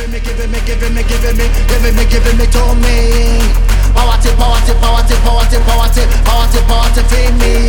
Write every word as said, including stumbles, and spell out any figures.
giving me, giving me, giving me, giving me, giving me, giving me to me. Power to, power to, power to, power to, power to, power to, power to feed me.